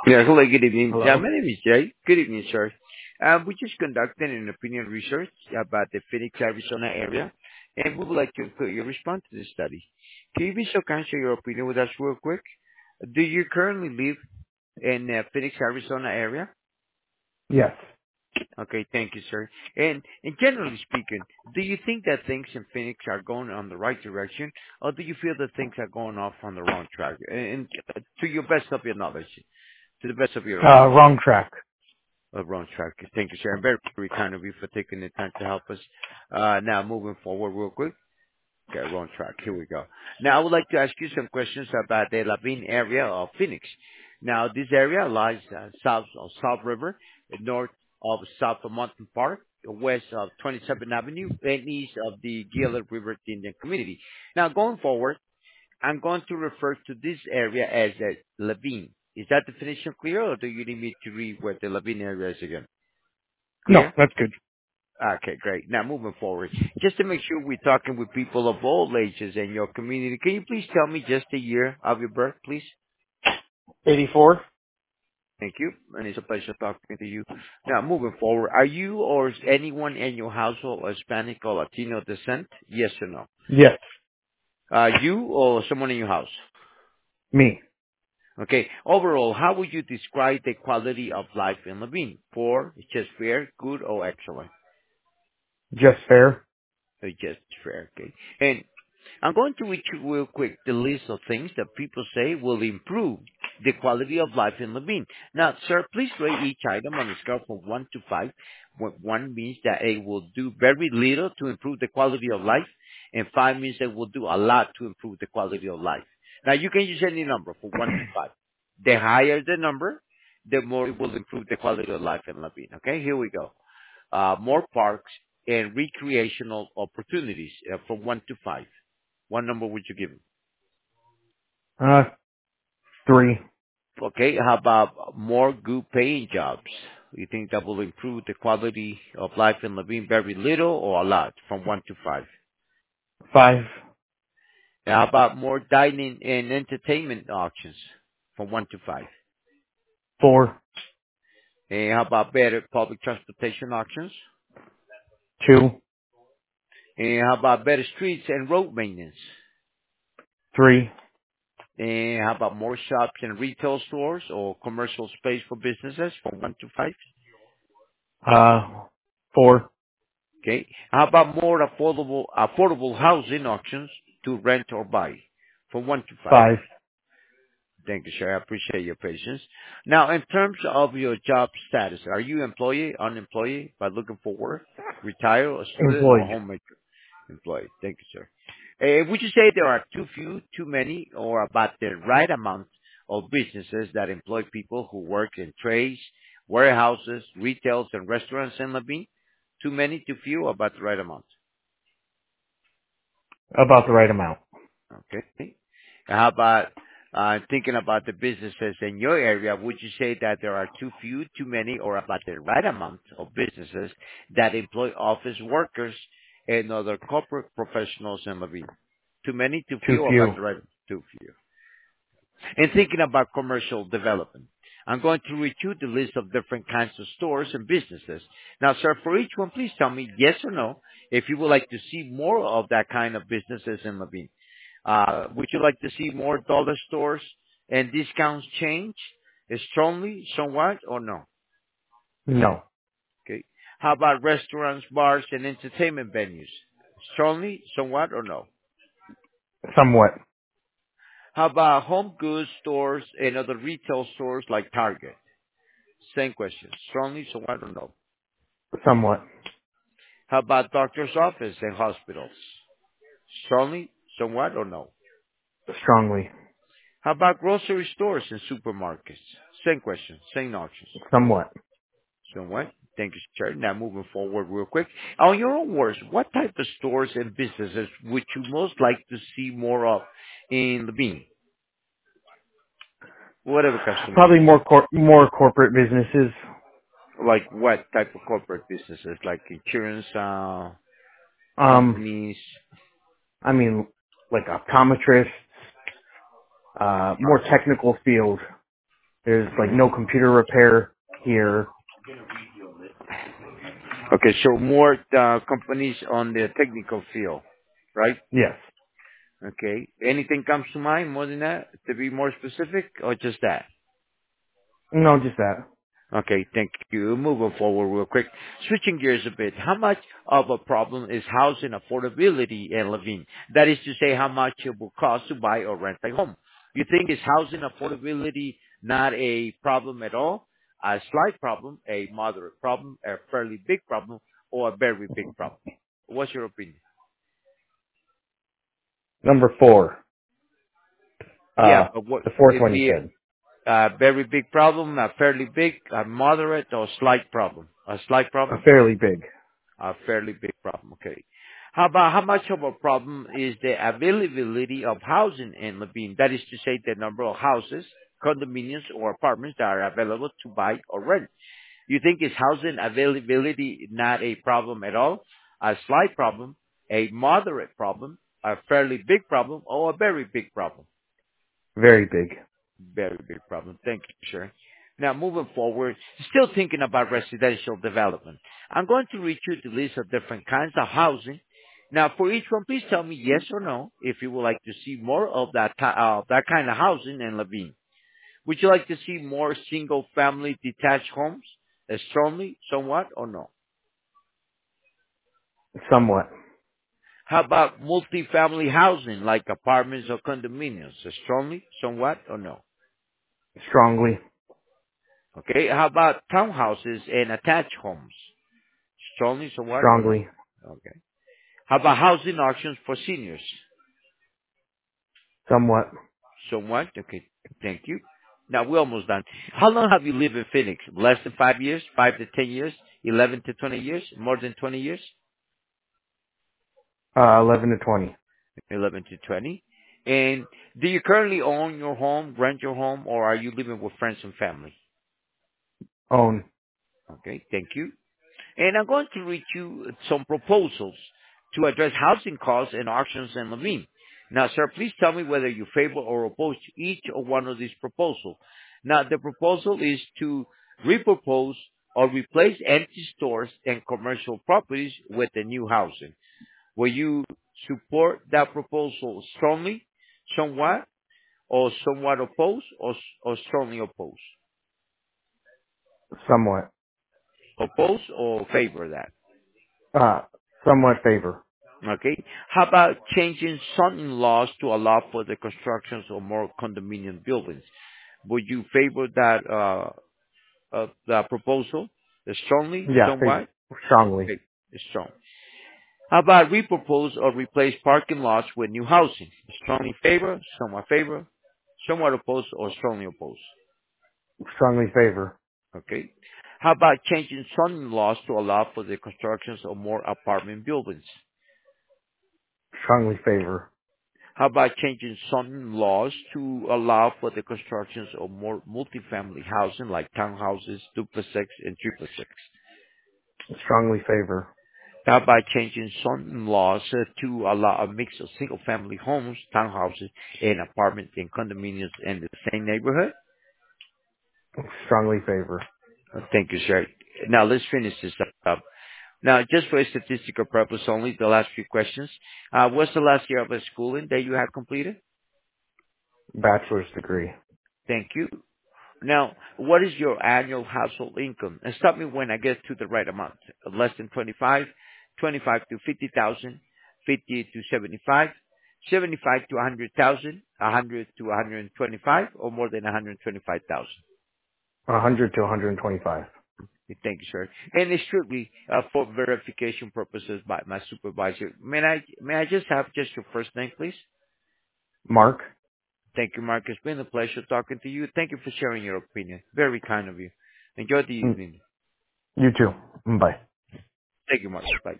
Yeah, hello, good evening. Hello? My name is Jay. Good evening, sir. We just conducted an opinion research about the Phoenix, Arizona area, and we would like to include your response to the study. Can you be so kind to share your opinion with us real quick? Do you currently live in Phoenix, Arizona area? Yes. Okay, thank you, sir. And generally speaking, do you think that things in Phoenix are going on the right direction, or do you feel that things are going off on the wrong track? And to your best of your knowledge, to the best of your opinion. Wrong track. Wrong track. Thank you, sir. I'm very, very kind of you for taking the time to help us. Now, moving forward real quick. Okay, wrong track. Here we go. Now, I would like to ask you some questions about the Lavin area of Phoenix. Now, this area lies south of South River, north of South of Mountain Park, west of 27th Avenue, and east of the Gila River Indian Community. Now, going forward, I'm going to refer to this area as Lavin. Is that definition clear, or do you need me to read what the Lavin area is again? No, Clear? that's good. Okay, great. Now moving forward, just to make sure we're talking with people of all ages in your community, can you please tell me just the year of your birth, please? 84? Thank you. And it's a pleasure talking to you. Now moving forward, are you or is anyone in your household Hispanic or Latino descent? Yes or no? Yes. You or someone in your house? Me. Okay. Overall, how would you describe the quality of life in Levine? Poor, just fair, good, or excellent? Just fair? Just fair. Okay. And I'm going to read you real quick the list of things that people say will improve the quality of life in Levine. Now, sir, please rate each item on a scale from 1 to 5. Where 1 means that it will do very little to improve the quality of life, and 5 means that it will do a lot to improve the quality of life. Now, you can use any number from 1 to 5. The higher the number, the more it will improve the quality of life in Levine. Okay, here we go. More parks and recreational opportunities from 1 to 5. What number would you give him? Uh, 3. Okay, how about more good paying jobs? You think that will improve the quality of life in Levine very little or a lot from 1 to 5? 5. And how about more dining and entertainment options from 1 to 5? 4. And how about better public transportation options? 2. And how about better streets and road maintenance? 3. And how about more shops and retail stores or commercial space for businesses from 1 to 5? Uh, 4. Okay. How about more affordable housing options to rent or buy from 1 to 5? 5. Thank you, sir. I appreciate your patience. Now, in terms of your job status, are you employee, unemployed, by looking for work, retired, a student, or Employed. homemaker? Employed. Thank you, sir. Would you say there are too few, too many, or about the right amount of businesses that employ people who work in trades, warehouses, retails, and restaurants in Levine? Too many, too few, or about the right amount? About the right amount. Okay. How about thinking about the businesses in your area? Would you say that there are too few, too many, or about the right amount of businesses that employ office workers and other corporate professionals in Levine? Too many, too Too few, or about few. the right? Too few. And thinking about commercial development, I'm going to read you the list of different kinds of stores and businesses. Now, sir, for each one, please tell me yes or no if you would like to see more of that kind of businesses in Levine. Would you like to see more dollar stores and discounts change strongly, somewhat, or no? No. Okay. How about restaurants, bars, and entertainment venues? Strongly, somewhat, or no? Somewhat. How about home goods stores and other retail stores like Target? Same question. Strongly, somewhat, or no? Somewhat. How about doctor's office and hospitals? Strongly, somewhat, or no? Strongly. How about grocery stores and supermarkets? Same question, same options. Somewhat. Somewhat. Thank you, sir. Now moving forward real quick. On your own words, what type of stores and businesses would you most like to see more of in the Bean? Whatever customers. Probably more corporate businesses. Like what type of corporate businesses? Like insurance Um, companies? I mean, like optometrists, more Uh, technical field. There's like no computer repair here. Okay, so more companies on the technical field, right? Yes. Okay. Anything comes to mind more than that to be more specific, or just that? No, just that. Okay, thank you. Moving forward real quick. Switching gears a bit, how much of a problem is housing affordability in Levine? That is to say, how much it will cost to buy or rent a home. You think is housing affordability not a problem at all, a slight problem, a moderate problem, a fairly big problem, or a very big problem? What's your opinion? Number 4. Yeah, but what The fourth is one you the said. very big problem, a fairly big, a moderate, or slight problem? A slight A problem? fairly big. A fairly big problem. Okay. How about how much of a problem is the availability of housing in Levine? That is to say, the number of houses, condominiums, or apartments that are available to buy or rent. You think is housing availability not a problem at all? A slight problem, a moderate problem, a fairly big problem, or a very big problem? Very big. Very big problem. Thank you, sir. Now, moving forward, still thinking about residential development. I'm going to read you the list of different kinds of housing. Now, for each one, please tell me yes or no if you would like to see more of that kind of housing in Levine. Would you like to see more single-family detached homes, strongly, somewhat, or no? Somewhat. How about multifamily housing, like apartments or condominiums, strongly, somewhat, or no? Strongly. Okay. How about townhouses and attached homes? Strongly, somewhat, or no? Strongly. Okay. How about housing auctions for seniors? Somewhat. Somewhat. Okay. Thank you. Now we're almost done. How long have you lived in Phoenix? Less than 5 years? 5 to 10 years? 11 to 20 years? More than 20 years? 11 to 20. 11 to 20. And do you currently own your home, rent your home, or are you living with friends and family? Own. Okay. Thank you. And I'm going to read you some proposals to address housing costs and auctions in Levine. Now, sir, please tell me whether you favor or oppose each or one of these proposals. Now, the proposal is to repurpose or replace empty stores and commercial properties with the new housing. Will you support that proposal strongly, somewhat, or somewhat oppose, or strongly oppose? Somewhat. Oppose or favor that? Uh, Somewhat favor. Okay. How about changing zoning laws to allow for the constructions of more condominium buildings? Would you favor that proposal? Strongly, Yeah, favor. somewhat? Strongly. Okay, strong. How about repropose or replace parking lots with new housing? Strongly favor, somewhat oppose, or strongly oppose? Strongly favor. Okay. How about changing zoning laws to allow for the constructions of more apartment buildings? Strongly favor. How about changing some laws to allow for the constructions of more multifamily housing like townhouses, duplexes, and triplexes? Strongly favor. How about changing some laws to allow a mix of single-family homes, townhouses, and apartments and condominiums in the same neighborhood? Strongly favor. Thank you, sir. Now let's finish this up. Now, just for statistical purpose only, the last few questions. What's the last year of schooling that you have completed? Bachelor's degree. Thank you. Now, what is your annual household income? And stop me when I get to the right amount. Less than 25, 25 to 50,000, 50 to 75, 75 to 100,000, 100 to 125, or more than 125,000. 100 to 125. Thank you, sir. And it's strictly for verification purposes by my supervisor. May I just have just your first name, please? Mark? Thank you, Mark. It's been a pleasure talking to you. Thank you for sharing your opinion. Very kind of you. Enjoy the Mm, evening. You too. Bye. Thank you, Mark. Bye.